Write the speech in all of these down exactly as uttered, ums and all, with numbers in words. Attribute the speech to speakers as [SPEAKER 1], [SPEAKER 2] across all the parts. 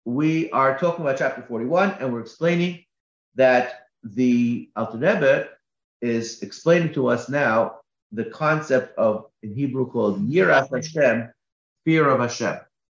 [SPEAKER 1] we are talking about chapter forty-one, and we're explaining that the Alter Rebbe is explaining to us now the concept of, in Hebrew, called Yiras Hashem, fear of Hashem.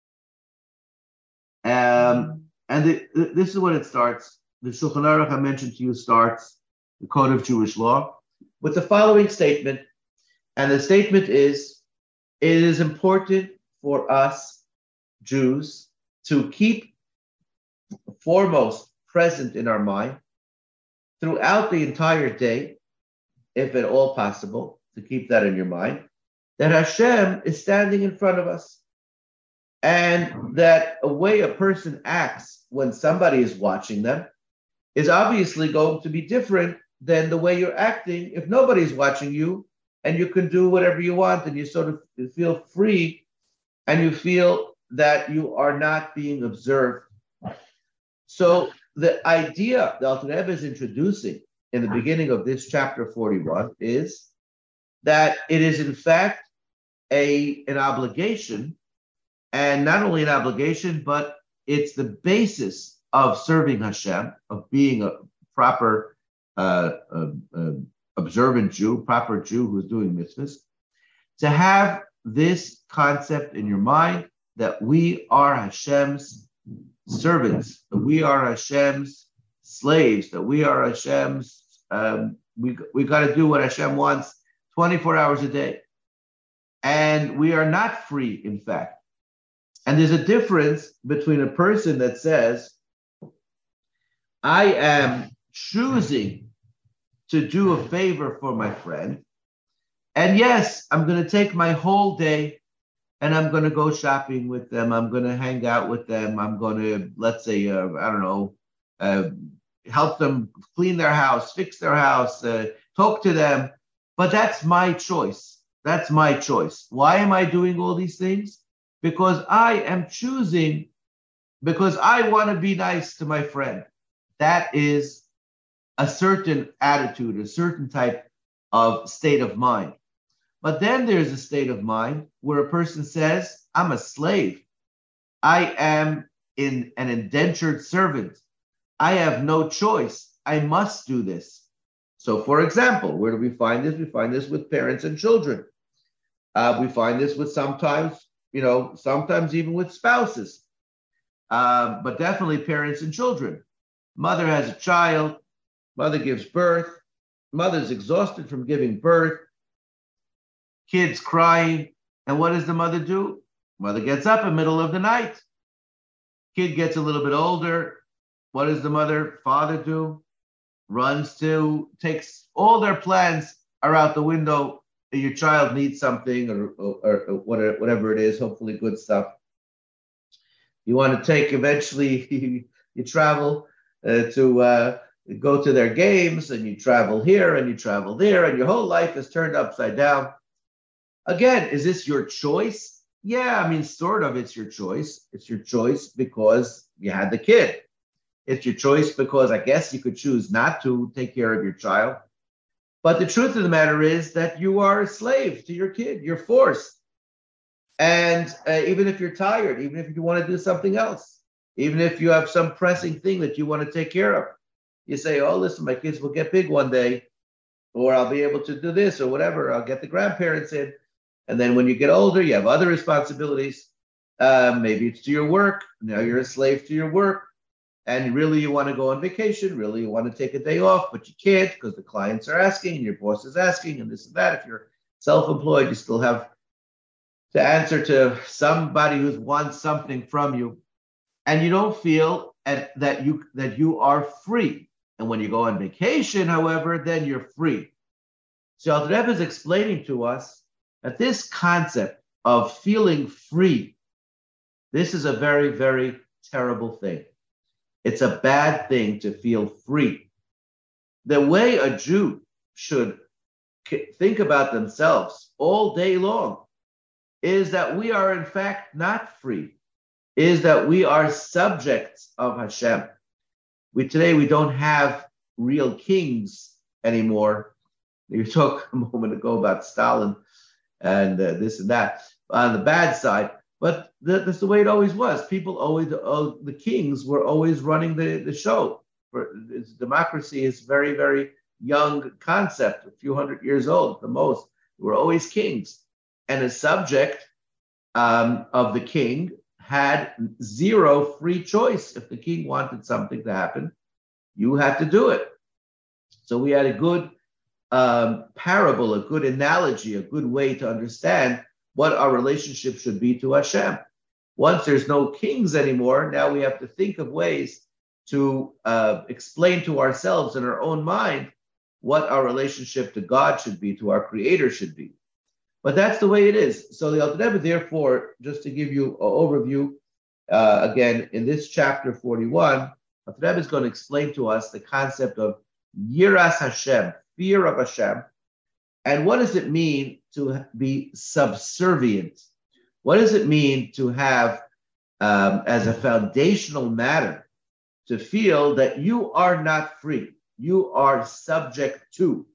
[SPEAKER 1] Um, and the, this is what it starts. The Shulchan Aruch I mentioned to you starts the Code of Jewish Law with the following statement. And the statement is, it is important for us Jews to keep foremost present in our mind throughout the entire day, if at all possible, to keep that in your mind, that Hashem is standing in front of us. And that a way a person acts when somebody is watching them is obviously going to be different than the way you're acting if nobody's watching you and you can do whatever you want and you sort of feel free and you feel that you are not being observed. So the idea that Alter Rebbe is introducing in the beginning of this chapter forty-one is that it is in fact a, an obligation, and not only an obligation, but it's the basis of serving Hashem, of being a proper uh, uh, uh, observant Jew, proper Jew who's doing mitzvahs, to have this concept in your mind that we are Hashem's servants, that we are Hashem's slaves, that we are Hashem's, um, we, we got to do what Hashem wants twenty-four hours a day. And we are not free, in fact. And there's a difference between a person that says, I am choosing to do a favor for my friend, and yes, I'm going to take my whole day and I'm going to go shopping with them. I'm going to hang out with them. I'm going to, let's say, uh, I don't know, uh, help them clean their house, fix their house, uh, talk to them. But that's my choice. That's my choice. Why am I doing all these things? Because I am choosing, because I want to be nice to my friend. That is a certain attitude, a certain type of state of mind. But then there's a state of mind where a person says, I'm a slave. I am in an indentured servant. I have no choice. I must do this. So, for example, where do we find this? We find this with parents and children. Uh, we find this with sometimes, you know, sometimes even with spouses, uh, but definitely parents and children. Mother has a child. Mother gives birth. Mother's exhausted from giving birth. Kids crying. And what does the mother do? Mother gets up in the middle of the night. Kid gets a little bit older. What does the mother, father do? Runs to, takes all their plans are out the window. Your child needs something or, or, or whatever it is, hopefully good stuff. You want to take, eventually you, you travel uh, to uh, go to their games, and you travel here and you travel there, and your whole life is turned upside down. Again, is this your choice? Yeah, I mean, sort of it's your choice. It's your choice because you had the kid. It's your choice because I guess you could choose not to take care of your child. But the truth of the matter is that you are a slave to your kid. You're forced. And uh, even if you're tired, even if you want to do something else, even if you have some pressing thing that you want to take care of, you say, oh, listen, my kids will get big one day, or I'll be able to do this or whatever. I'll get the grandparents in. And then when you get older, you have other responsibilities. Uh, maybe it's to your work. Now you're a slave to your work. And really you want to go on vacation. Really you want to take a day off, but you can't because the clients are asking and your boss is asking and this and that. If you're self-employed, you still have to answer to somebody who wants something from you. And you don't feel at, that you that you are free. And when you go on vacation, however, then you're free. So Alter Rebbe is explaining to us that this concept of feeling free, this is a very, very terrible thing. It's a bad thing to feel free. The way a Jew should think about themselves all day long is that we are in fact not free, is that we are subjects of Hashem. We today, we don't have real kings anymore. You talked a moment ago about Stalin and uh, this and that on the bad side, But that, that's the way it always was. People always, uh, the kings were always running the, the show. For, democracy is very, very young concept, a few hundred years old at the most. We're always kings. And a subject um, of the king had zero free choice. If the king wanted something to happen, you had to do it. So we had a good um, parable, a good analogy, a good way to understand what our relationship should be to Hashem. Once there's no kings anymore, now we have to think of ways to uh, explain to ourselves in our own mind what our relationship to God should be, to our Creator should be. But that's the way it is. So the Alter Rebbe, therefore, just to give you an overview, uh, again, in this chapter forty-one, Alter Rebbe is going to explain to us the concept of Yiras Hashem, fear of Hashem, and what does it mean to be subservient? What does it mean to have, um, as a foundational matter, to feel that you are not free, you are subject to?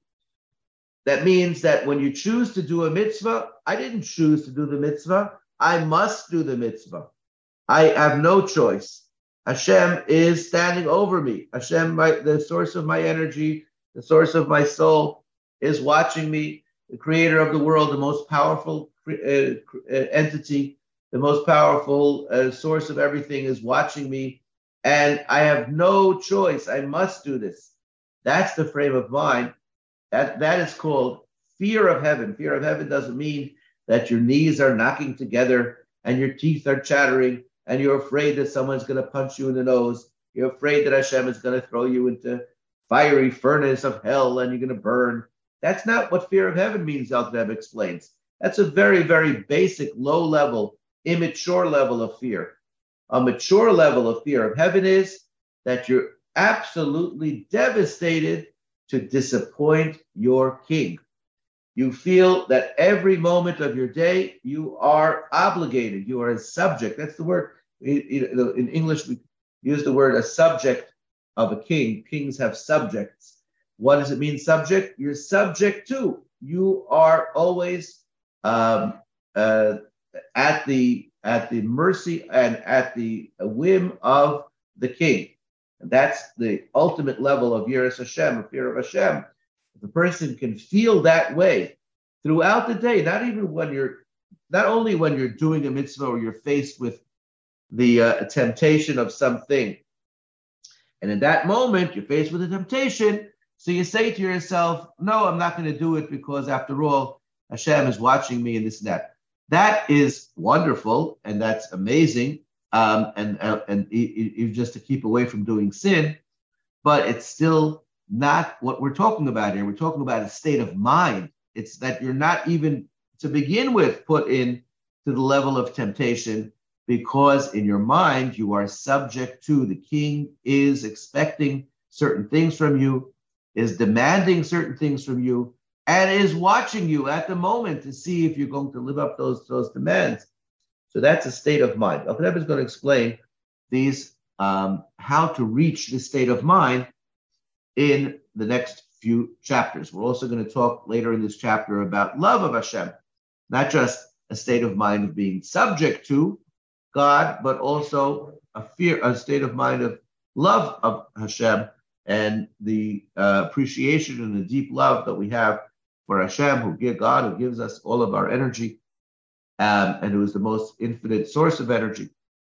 [SPEAKER 1] That means that when you choose to do a mitzvah, I didn't choose to do the mitzvah, I must do the mitzvah. I have no choice. Hashem is standing over me. Hashem, my, the source of my energy, the source of my soul, is watching me. The creator of the world, the most powerful uh, entity, the most powerful uh, source of everything, is watching me. And I have no choice. I must do this. That's the frame of mind. That, that is called fear of heaven. Fear of heaven doesn't mean that your knees are knocking together and your teeth are chattering and you're afraid that someone's going to punch you in the nose. You're afraid that Hashem is going to throw you into fiery furnace of hell and you're going to burn. That's not what fear of heaven means, Alter Rebbe explains. That's a very, very basic, low-level, immature level of fear. A mature level of fear of heaven is that you're absolutely devastated to disappoint your king. You feel that every moment of your day, you are obligated, you are a subject. That's the word. In English, we use the word a subject of a king. Kings have subjects. What does it mean, subject? You're subject to. You are always um, uh, at the at the mercy and at the whim of the king. And that's the ultimate level of Yiras Hashem, of fear of Hashem. If a person can feel that way throughout the day, not even when you're, not only when you're doing a mitzvah or you're faced with the uh, temptation of something, and in that moment you're faced with a temptation, so you say to yourself, no, I'm not going to do it because after all, Hashem is watching me and this and that. That is wonderful and that's amazing, um, and uh, and you just to keep away from doing sin, but it's still not what we're talking about here. We're talking about a state of mind. It's that you're not even to begin with put in to the level of temptation, because in your mind you are subject to. The king is expecting certain things from you, is demanding certain things from you, and is watching you at the moment to see if you're going to live up those, those demands. So that's a state of mind. Alter Rebbe is going to explain these, um, how to reach this state of mind in the next few chapters. We're also going to talk later in this chapter about love of Hashem, not just a state of mind of being subject to God, but also a fear, a state of mind of love of Hashem, and the uh, appreciation and the deep love that we have for Hashem, who give God, who gives us all of our energy, um, and who is the most infinite source of energy.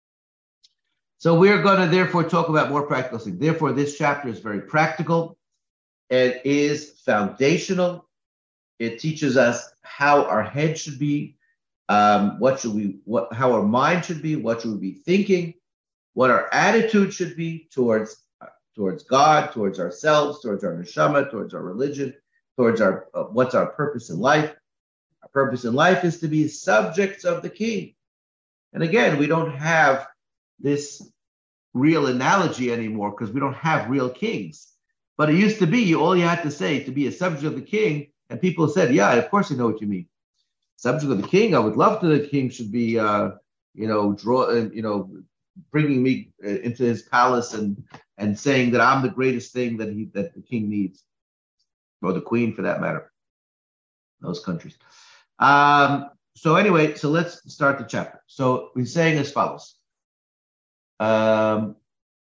[SPEAKER 1] So we're going to therefore talk about more practical things. Therefore, this chapter is very practical. It is foundational. It teaches us how our head should be, um, what should we, what, how our mind should be, what should we be thinking, what our attitude should be towards towards God, towards ourselves, towards our neshama, towards our religion, towards our uh, what's our purpose in life. Our purpose in life is to be subjects of the king. And again, we don't have this real analogy anymore because we don't have real kings. But it used to be, all you had to say to be a subject of the king, and people said, yeah, of course I know what you mean. Subject of the king, I would love to the king should be, uh, you know, draw, uh, you know, bringing me uh, into his palace and and saying that I'm the greatest thing that he that the king needs, or the queen for that matter, those countries. Um, so anyway, so let's start the chapter. So we're saying as follows. Um,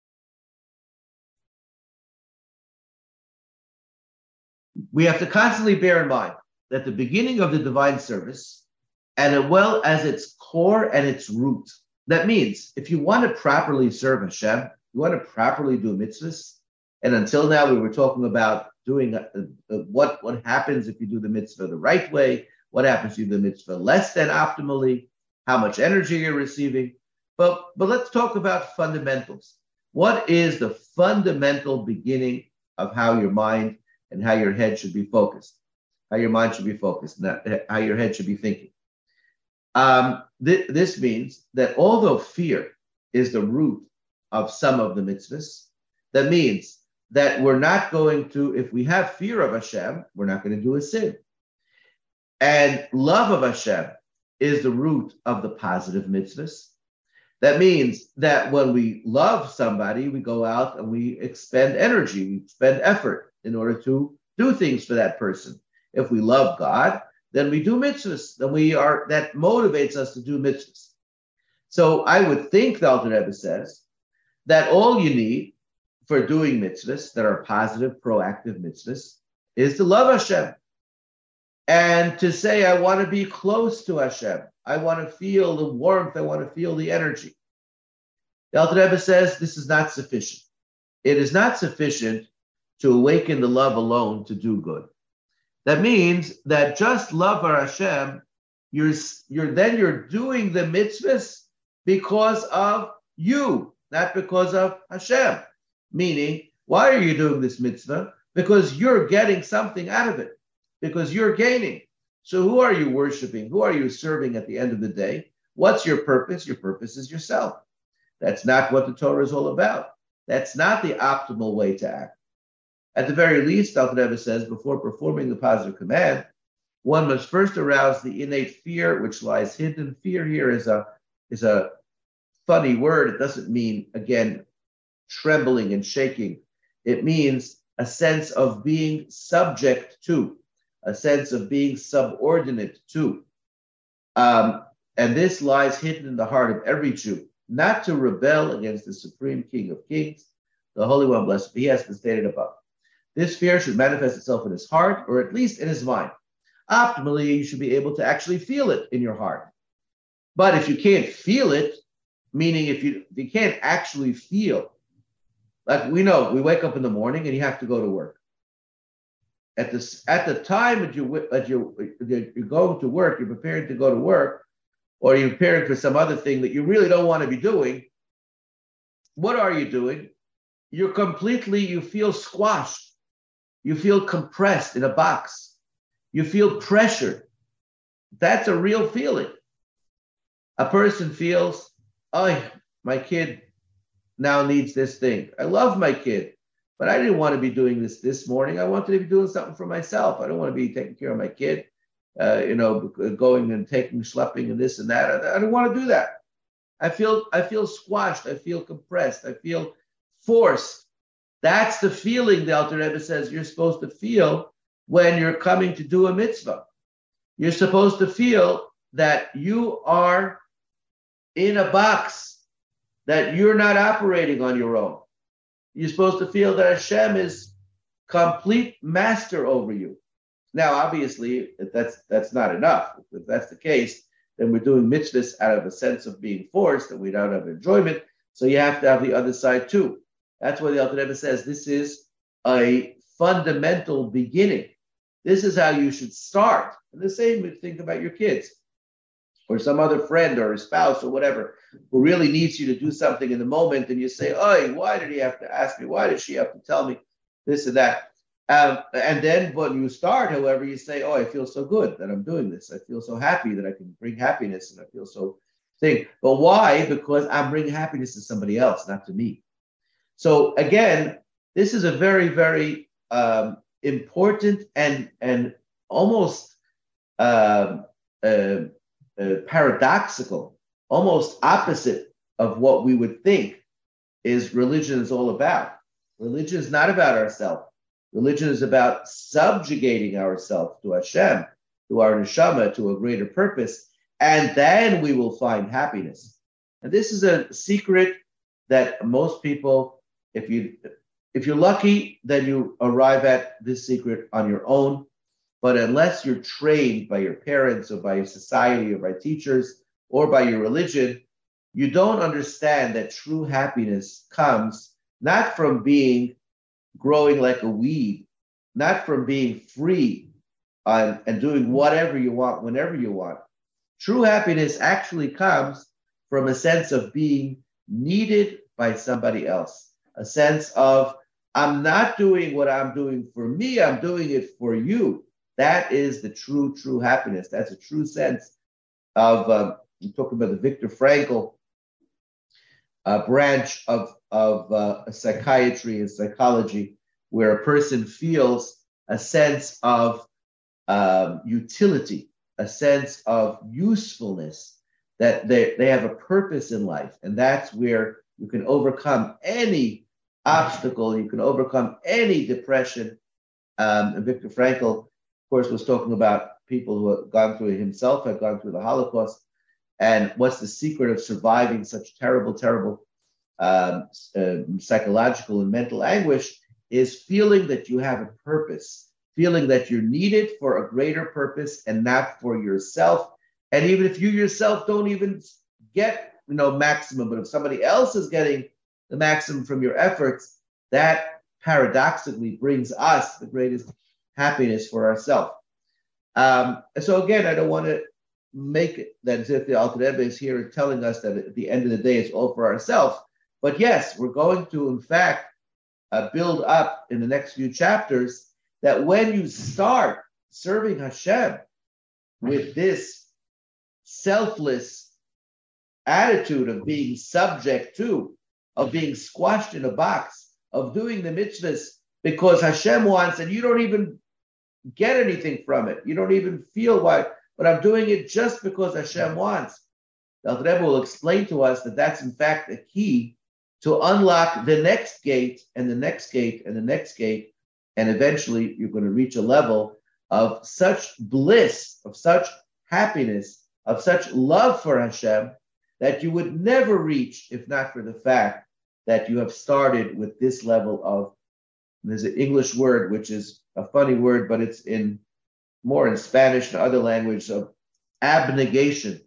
[SPEAKER 1] we have to constantly bear in mind that the beginning of the divine service, and as well as its core and its root, that means if you want to properly serve Hashem, you want to properly do mitzvahs, and until now we were talking about doing a, a, a, what, what happens if you do the mitzvah the right way, what happens if you do the mitzvah less than optimally, how much energy you're receiving. But, but let's talk about fundamentals. What is the fundamental beginning of how your mind and how your head should be focused, how your mind should be focused, not how your head should be thinking? Um, th- this means that although fear is the root of some of the mitzvahs, that means that we're not going to, if we have fear of Hashem, we're not going to do a sin. And love of Hashem is the root of the positive mitzvahs. That means that when we love somebody, we go out and we expend energy, we expend effort in order to do things for that person. If we love God, then we do mitzvahs. Then we are, that motivates us to do mitzvahs. So I would think, the Alter Rebbe says, that all you need for doing mitzvahs that are positive, proactive mitzvahs is to love Hashem. And to say, I want to be close to Hashem. I want to feel the warmth. I want to feel the energy. The Alter Rebbe says this is not sufficient. It is not sufficient to awaken the love alone to do good. That means that just love for Hashem, you're, you're then you're doing the mitzvahs because of you, not because of Hashem. Meaning, why are you doing this mitzvah? Because you're getting something out of it, because you're gaining. So who are you worshiping? Who are you serving at the end of the day? What's your purpose? Your purpose is yourself. That's not what the Torah is all about. That's not the optimal way to act. At the very least, Alter Rebbe says, before performing the positive command, one must first arouse the innate fear which lies hidden. Fear here is a, is a funny word. It doesn't mean, again, trembling and shaking. It means a sense of being subject to, a sense of being subordinate to. Um, and this lies hidden in the heart of every Jew, not to rebel against the Supreme King of Kings, the Holy One, blessed be He, has been stated above. This fear should manifest itself in his heart, or at least in his mind. Optimally, you should be able to actually feel it in your heart. But if you can't feel it, meaning if you, if you can't actually feel, like we know, we wake up in the morning and you have to go to work. At this, at the time that you that you you're going to work, you're preparing to go to work, or you're preparing for some other thing that you really don't want to be doing. What are you doing? You're completely, you feel squashed. You feel compressed in a box. You feel pressured. That's a real feeling. A person feels, oh, my kid now needs this thing. I love my kid, but I didn't want to be doing this this morning. I wanted to be doing something for myself. I don't want to be taking care of my kid, uh, you know, going and taking, schlepping and this and that. I, I don't want to do that. I feel, I feel squashed. I feel compressed. I feel forced. That's the feeling the Alter Rebbe says you're supposed to feel when you're coming to do a mitzvah. You're supposed to feel that you are in a box, that you're not operating on your own. You're supposed to feel that Hashem is complete master over you. Now, obviously, if that's that's not enough. If that's the case, then we're doing mitzvahs out of a sense of being forced, and we don't have enjoyment. So you have to have the other side too. That's why the Alter Rebbe says this is a fundamental beginning. This is how you should start. And the same would think about your kids or some other friend or a spouse or whatever who really needs you to do something in the moment. And you say, oh, why did he have to ask me? Why did she have to tell me this and that? Um, and then when you start, however, you say, oh, I feel so good that I'm doing this. I feel so happy that I can bring happiness, and I feel so thing. But why? Because I'm bringing happiness to somebody else, not to me. So again, this is a very, very um, important and and almost uh, uh, uh, paradoxical, almost opposite of what we would think is religion is all about. Religion is not about ourselves. Religion is about subjugating ourselves to Hashem, to our neshama, to a greater purpose. and then we will find happiness. And this is a secret that most people, if you if you're lucky, then you arrive at this secret on your own. But unless you're trained by your parents or by your society or by teachers or by your religion, you don't understand that true happiness comes not from being growing like a weed, not from being free and, and doing whatever you want whenever you want. True happiness actually comes from a sense of being needed by somebody else, a sense of, I'm not doing what I'm doing for me, I'm doing it for you. That is the true, true happiness. That's a true sense of, um, I'm talking about the Viktor Frankl uh, branch of, of uh, psychiatry and psychology, where a person feels a sense of um, utility, a sense of usefulness, that they, they have a purpose in life. And that's where you can overcome any obstacle, you can overcome any depression. Um, and Viktor Frankl, of course, was talking about people who had gone through it himself, had gone through the Holocaust. And what's the secret of surviving such terrible, terrible um, uh, psychological and mental anguish is feeling that you have a purpose, feeling that you're needed for a greater purpose and not for yourself. And even if you yourself don't even get, you know, maximum, but if somebody else is getting the maximum from your efforts, that paradoxically brings us the greatest happiness for ourselves. Um, so again, I don't want to make it that as if the Alter Rebbe is here telling us that at the end of the day, it's all for ourselves. But yes, we're going to, in fact, uh, build up in the next few chapters that when you start serving Hashem with this selfless attitude of being subject to, of being squashed in a box, of doing the mitzvahs because Hashem wants, and you don't even get anything from it. You don't even feel why, but I'm doing it just because Hashem wants. The Alter Rebbe will explain to us that that's in fact a key to unlock the next gate and the next gate and the next gate, and eventually you're going to reach a level of such bliss, of such happiness, of such love for Hashem that you would never reach if not for the fact that you have started with this level of, there's an English word which is a funny word, but it's in more in Spanish and other languages, of abnegation,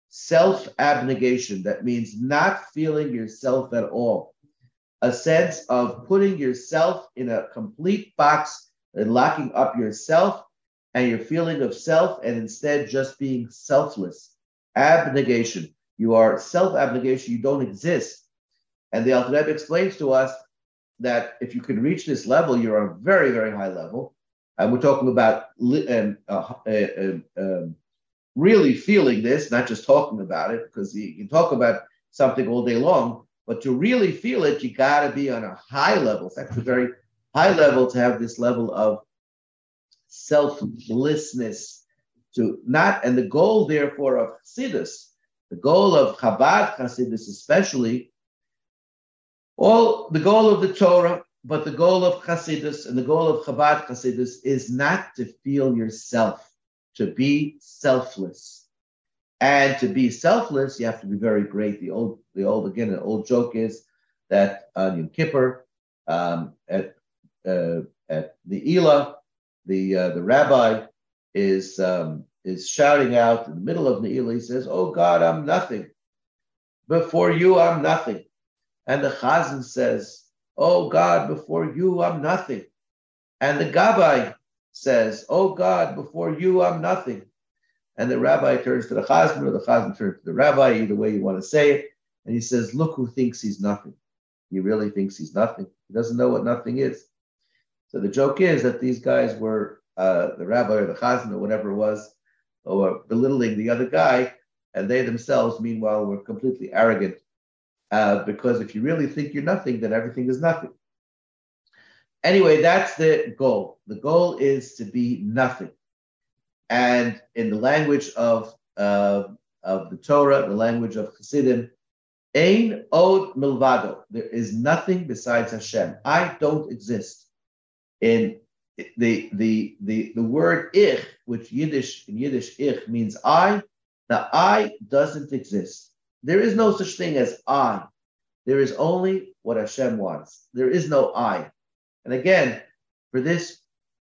[SPEAKER 1] self-abnegation. That means not feeling yourself at all. A sense of putting yourself in a complete box and locking up yourself and your feeling of self, and instead just being selfless. Abnegation. You are self-abnegation. You don't exist. And the Alter Rebbe explains to us that if you can reach this level, you're on a very, very high level. And we're talking about um, uh, uh, um, really feeling this, not just talking about it, because you can talk about something all day long, but to really feel it, you got to be on a high level. It's actually a very high level to have this level of selflessness. To not, and the goal, therefore, of Chassidus, the goal of Chabad Chassidus especially, all the goal of the Torah, but the goal of Chassidus and the goal of Chabad Chassidus is not to feel yourself, to be selfless. And to be selfless, you have to be very great. The old, the old again, an old joke is that on Yom Kippur, um, at uh, at the Elah, the uh, the rabbi is um, is shouting out in the middle of the Elah. He says, "Oh God, I'm nothing. Before you, I'm nothing." And the Chazan says, "Oh God, before you, I'm nothing." And the Gabbai says, "Oh God, before you, I'm nothing." And the rabbi turns to the Chazan, or the Chazan turns to the rabbi, either way you want to say it. And he says, "Look who thinks he's nothing. He really thinks he's nothing. He doesn't know what nothing is." So the joke is that these guys were, uh, the rabbi or the Chazan or whatever it was, or belittling the other guy, and they themselves, meanwhile, were completely arrogant. Uh, because if you really think you're nothing, then everything is nothing. Anyway, that's the goal. The goal is to be nothing. And in the language of, uh, of the Torah, the language of Chassidim, Ein od milvado. There is nothing besides Hashem. I don't exist. In the the the the word ich, which Yiddish in Yiddish ich means I, Now, I doesn't exist. There is no such thing as I. There is only what Hashem wants. There is no I. And again, for this,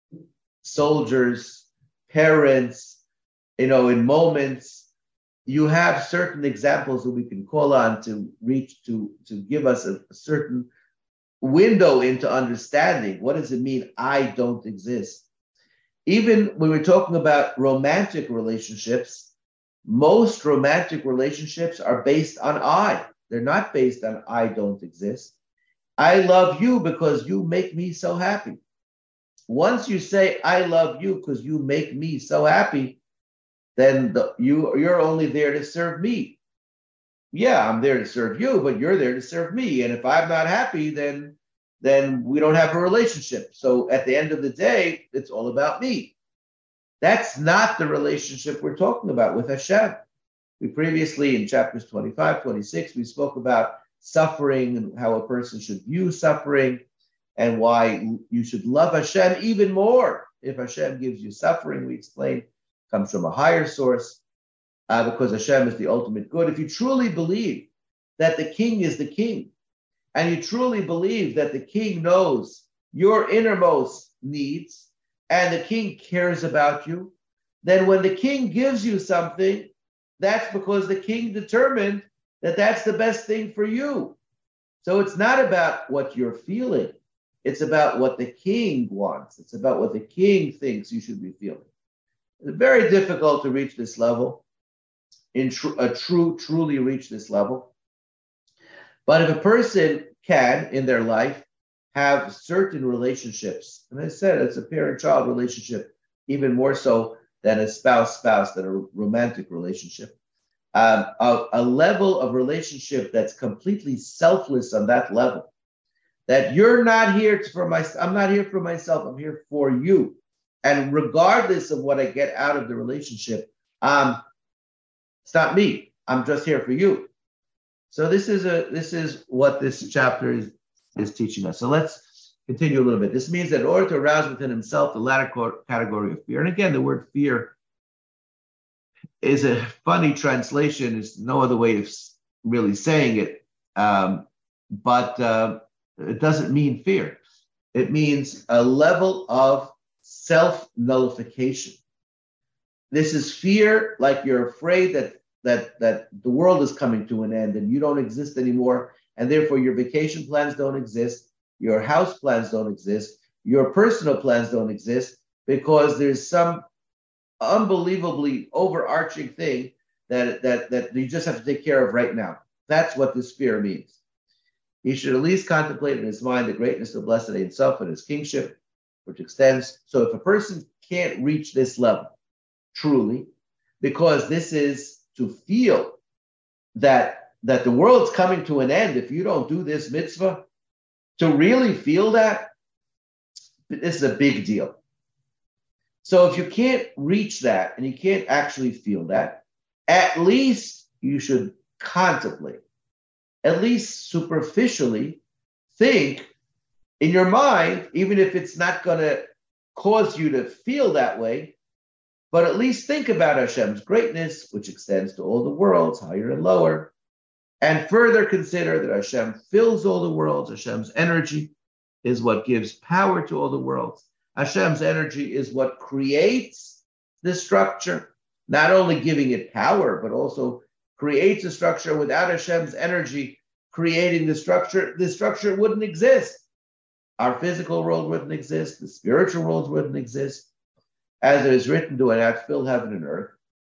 [SPEAKER 1] soldiers, parents, you know, in moments, you have certain examples that we can call on to reach, to, to give us a, a certain window into understanding. What does it mean, I don't exist? Even when we're talking about romantic relationships, most romantic relationships are based on I. They're not based on I don't exist. I love you because you make me so happy. Once you say, I love you because you make me so happy, then the, you, you're only there to serve me. Yeah, I'm there to serve you, but you're there to serve me. And if I'm not happy, then, then we don't have a relationship. So at the end of the day, it's all about me. That's not the relationship we're talking about with Hashem. We previously, in chapters twenty-five, twenty-six, we spoke about suffering and how a person should view suffering and why you should love Hashem even more. If Hashem gives you suffering, we explained, comes from a higher source, uh, because Hashem is the ultimate good. If you truly believe that the king is the king, and you truly believe that the king knows your innermost needs, and the king cares about you, then when the king gives you something, that's because the king determined that that's the best thing for you. So it's not about what you're feeling. It's about what the king wants. It's about what the king thinks you should be feeling. It's very difficult to reach this level, in tr- a true, truly reach this level. But if a person can, in their life, have certain relationships, and I said it's a parent-child relationship, even more so than a spouse-spouse, than a romantic relationship, um, a, a level of relationship that's completely selfless on that level, that you're not here for my, I'm not here for myself, I'm here for you. And regardless of what I get out of the relationship, um, it's not me, I'm just here for you. So this is a this is what this chapter is, is teaching us. So let's continue a little bit. This means that in order to arouse within himself the latter category of fear, and again, the word fear is a funny translation. There's no other way of really saying it, um, but uh, it doesn't mean fear. It means a level of self-nullification. This is fear, like you're afraid that that that the world is coming to an end and you don't exist anymore, and therefore your vacation plans don't exist, your house plans don't exist, your personal plans don't exist, because there's some unbelievably overarching thing that, that, that you just have to take care of right now. That's what this fear means. He should at least contemplate in his mind the greatness of blessed Ein Sof and his kingship, which extends. So if a person can't reach this level, truly, because this is to feel that, that the world's coming to an end if you don't do this mitzvah, to really feel that, this is a big deal. So if you can't reach that and you can't actually feel that, at least you should contemplate, at least superficially think in your mind, even if it's not going to cause you to feel that way, but at least think about Hashem's greatness, which extends to all the worlds, higher and lower, and further consider that Hashem fills all the worlds. Hashem's energy is what gives power to all the worlds. Hashem's energy is what creates the structure, not only giving it power, but also creates a structure. Without Hashem's energy creating the structure, the structure wouldn't exist. Our physical world wouldn't exist. The spiritual world wouldn't exist. As it is written, do I not fill heaven and earth?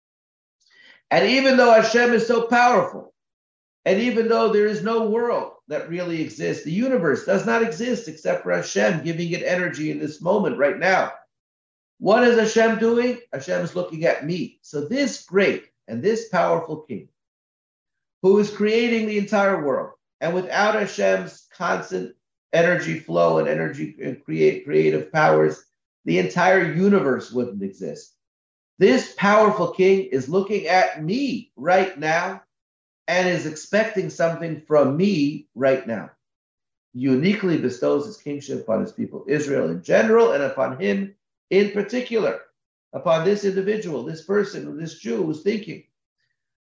[SPEAKER 1] And even though Hashem is so powerful, and even though there is no world that really exists, the universe does not exist except for Hashem giving it energy in this moment right now. What is Hashem doing? Hashem is looking at me. So this great and this powerful king, who is creating the entire world, and without Hashem's constant energy flow and energy and create creative powers, the entire universe wouldn't exist. This powerful king is looking at me right now and is expecting something from me right now. He uniquely bestows his kingship upon his people, Israel in general, and upon him in particular, upon this individual, this person, this Jew who's thinking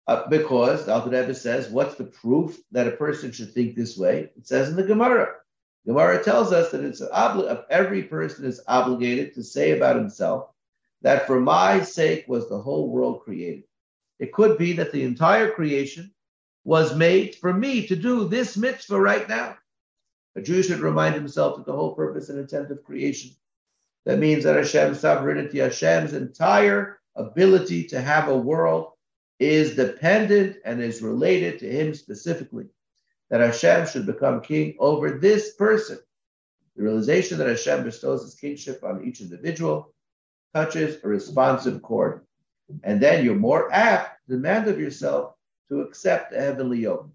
[SPEAKER 1] Uh, because the Alter Rebbe says, what's the proof that a person should think this way? It says in the Gemara. Gemara tells us that it's obli- every person is obligated to say about himself that for my sake was the whole world created. It could be that the entire creation was made for me to do this mitzvah right now. A Jew should remind himself that the whole purpose and intent of creation, that means that Hashem's sovereignty, Hashem's entire ability to have a world is dependent and is related to him specifically, that Hashem should become king over this person. The realization that Hashem bestows his kingship on each individual touches a responsive chord. And then you're more apt to demand of yourself to accept the heavenly yoke.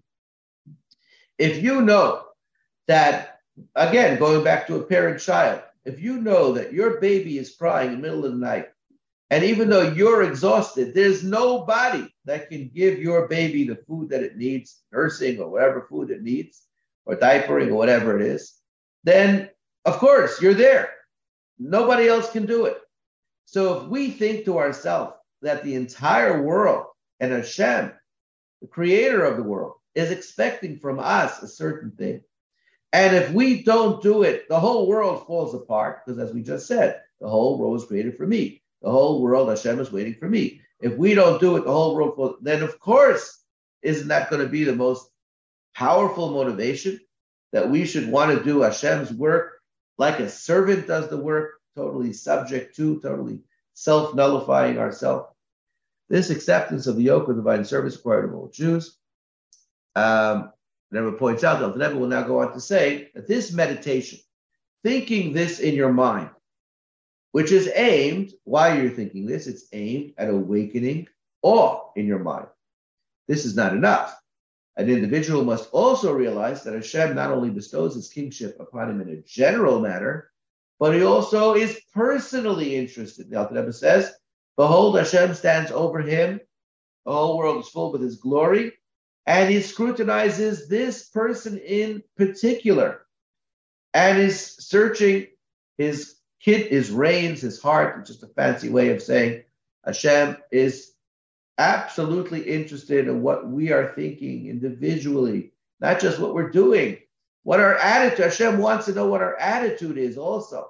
[SPEAKER 1] If you know that, again, going back to a parent-child, if you know that your baby is crying in the middle of the night, and even though you're exhausted, there's nobody that can give your baby the food that it needs, nursing or whatever food it needs, or diapering or whatever it is, then of course you're there. Nobody else can do it. So if we think to ourselves that the entire world and Hashem, the creator of the world, is expecting from us a certain thing, and if we don't do it, the whole world falls apart, because as we just said, the whole world was created for me. The whole world, Hashem is waiting for me. If we don't do it, the whole world falls, then of course, isn't that going to be the most powerful motivation that we should want to do Hashem's work like a servant does the work, totally subject to, totally self-nullifying ourselves? This acceptance of the yoke of divine service required of all Jews. Um, Rebbe points out, the Rebbe will now go on to say that this meditation, thinking this in your mind, which is aimed, while you're thinking this, it's aimed at awakening awe in your mind. This is not enough. An individual must also realize that Hashem not only bestows his kingship upon him in a general manner, but he also is personally interested. The Alter Rebbe says, behold, Hashem stands over him. The whole world is full with his glory. And he scrutinizes this person in particular and is searching his kid, his reins, his heart, which is a fancy way of saying Hashem is absolutely interested in what we are thinking individually, not just what we're doing, what our attitude. Hashem wants to know what our attitude is also.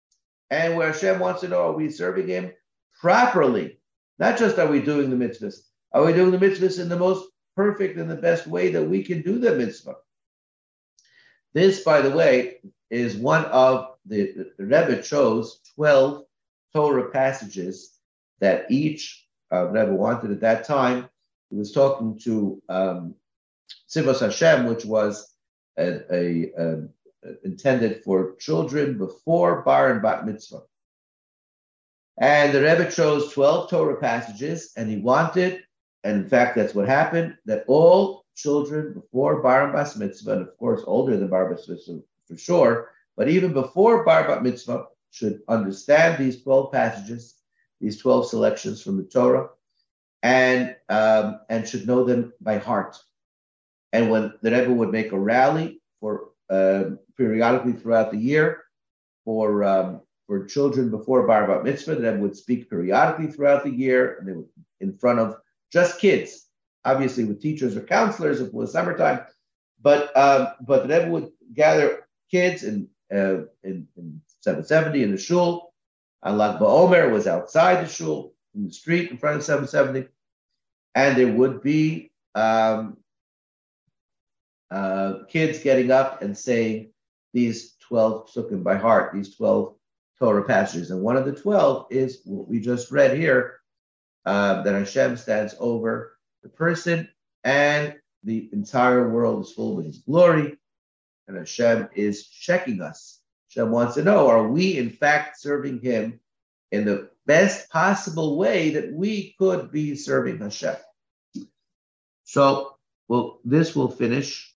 [SPEAKER 1] And where Hashem wants to know, are we serving him properly? Not just are we doing the mitzvahs, are we doing the mitzvahs in the most perfect and the best way that we can do the mitzvah? This, by the way, is one of the, the, the Rebbe chose twelve Torah passages that each uh, Rebbe wanted at that time. He was talking to um, Tzivos Hashem, which was a, a, a, intended for children before Bar and Bat Mitzvah. And the Rebbe chose twelve Torah passages, and he wanted, and in fact, that's what happened, that all children before Bar and Bas Mitzvah, and of course older than Bar Bas Mitzvah for sure, but even before Bar Bat Mitzvah, should understand these twelve passages, these twelve selections from the Torah, and um, and should know them by heart. And when the Rebbe would make a rally for uh, periodically throughout the year for um, for children before Bar Bat Mitzvah, the Rebbe would speak periodically throughout the year, and they would in front of just kids, obviously with teachers or counselors if it was summertime, but um, but the Rebbe would gather kids in uh, in, in seven seventy in the shul. And Lag BaOmer was outside the shul, in the street in front of seven seventy, and there would be um, uh, kids getting up and saying these twelve psukim by heart, these twelve Torah passages. And one of the twelve is what we just read here, uh, that Hashem stands over the person and the entire world is full of his glory. And Hashem is checking us. Hashem wants to know, are we in fact serving him in the best possible way that we could be serving Hashem? So, well, this will finish